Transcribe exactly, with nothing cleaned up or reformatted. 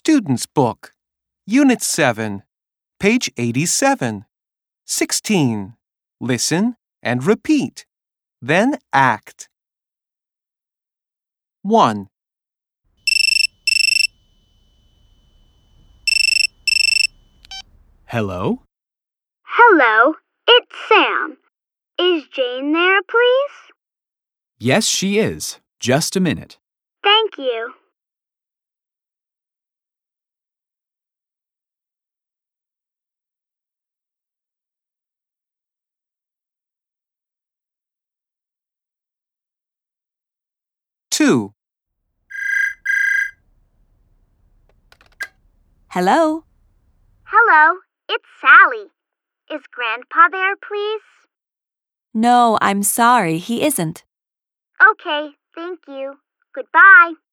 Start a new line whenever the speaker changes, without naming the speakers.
Student's Book, Unit seven, page eighty-seven. sixteen. Listen and repeat. Then act. one.
Hello?
Hello, it's Sam. Is Jane there, please?
Yes, she is. Just a minute.
Thank you.
two.
Hello?
Hello, it's Sally. Is Grandpa there, please?
No, I'm sorry, he isn't.
Okay, thank you. Goodbye.